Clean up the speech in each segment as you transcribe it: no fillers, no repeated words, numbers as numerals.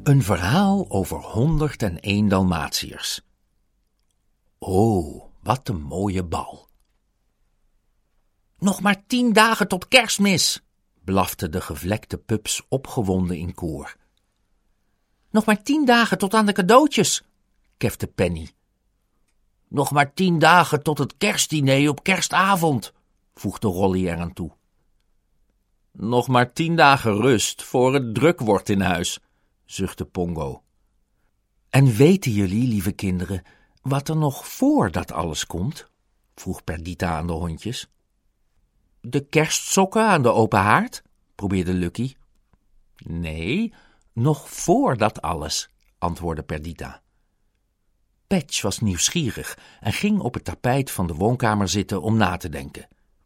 Een verhaal over 101 Dalmatiërs. Oh, wat een mooie bal. Nog maar 10 dagen tot Kerstmis, blaften de gevlekte pups opgewonden in koor. Nog maar 10 dagen tot aan de cadeautjes, kefte Penny. Nog maar 10 dagen tot het kerstdiner op kerstavond, voegde Rolly eraan toe. Nog maar 10 dagen rust voor het druk wordt in huis, zuchtte Pongo. En weten jullie, lieve kinderen, wat er nog voor dat alles komt? Vroeg Perdita aan de hondjes. De kerstsokken aan de open haard? Probeerde Lucky. Nee, nog voor dat alles, antwoordde Perdita. Patch was nieuwsgierig en ging op het tapijt van de woonkamer zitten om na te denken.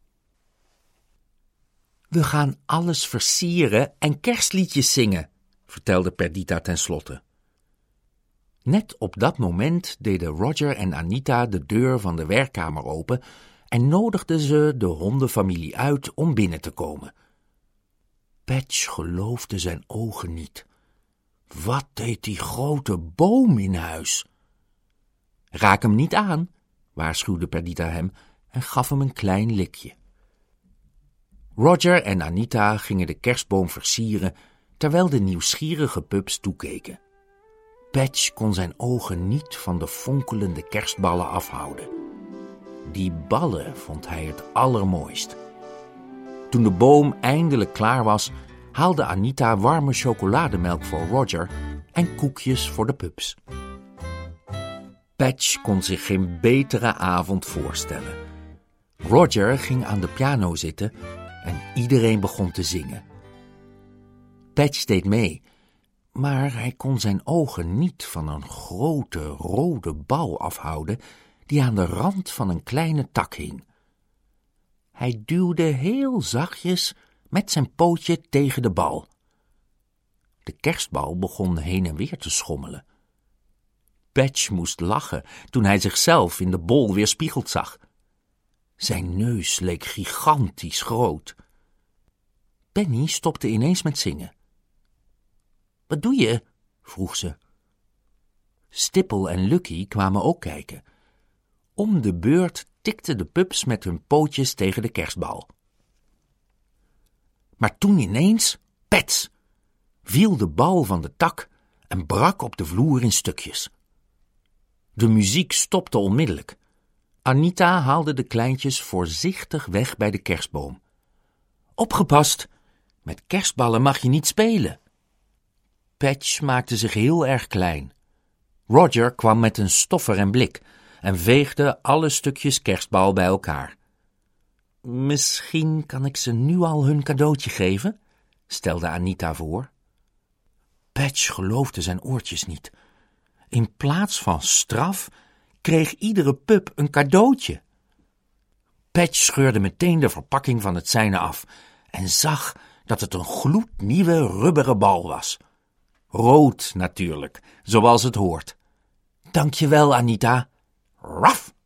We gaan alles versieren en kerstliedjes zingen, vertelde Perdita tenslotte. Net op dat moment deden Roger en Anita de deur van de werkkamer open en nodigden ze de hondenfamilie uit om binnen te komen. Patch geloofde zijn ogen niet. Wat deed die grote boom in huis? Raak hem niet aan, waarschuwde Perdita hem en gaf hem een klein likje. Roger en Anita gingen de kerstboom versieren, terwijl de nieuwsgierige pups toekeken. Patch kon zijn ogen niet van de fonkelende kerstballen afhouden. Die ballen vond hij het allermooist. Toen de boom eindelijk klaar was, haalde Anita warme chocolademelk voor Roger en koekjes voor de pups. Patch kon zich geen betere avond voorstellen. Roger ging aan de piano zitten en iedereen begon te zingen. Patch deed mee, maar hij kon zijn ogen niet van een grote rode bal afhouden die aan de rand van een kleine tak hing. Hij duwde heel zachtjes met zijn pootje tegen de bal. De kerstbal begon heen en weer te schommelen. Patch moest lachen toen hij zichzelf in de bol weerspiegeld zag. Zijn neus leek gigantisch groot. Penny stopte ineens met zingen. Wat doe je? Vroeg ze. Stippel en Lucky kwamen ook kijken. Om de beurt tikten de pups met hun pootjes tegen de kerstbal. Maar toen ineens, pets, viel de bal van de tak en brak op de vloer in stukjes. De muziek stopte onmiddellijk. Anita haalde de kleintjes voorzichtig weg bij de kerstboom. Opgepast, met kerstballen mag je niet spelen. Patch maakte zich heel erg klein. Roger kwam met een stoffer en blik en veegde alle stukjes kerstbal bij elkaar. Misschien kan ik ze nu al hun cadeautje geven, stelde Anita voor. Patch geloofde zijn oortjes niet. In plaats van straf kreeg iedere pup een cadeautje. Patch scheurde meteen de verpakking van het zijne af en zag dat het een gloednieuwe rubberen bal was. Rood natuurlijk, zoals het hoort. Dankjewel, Anita. Raf!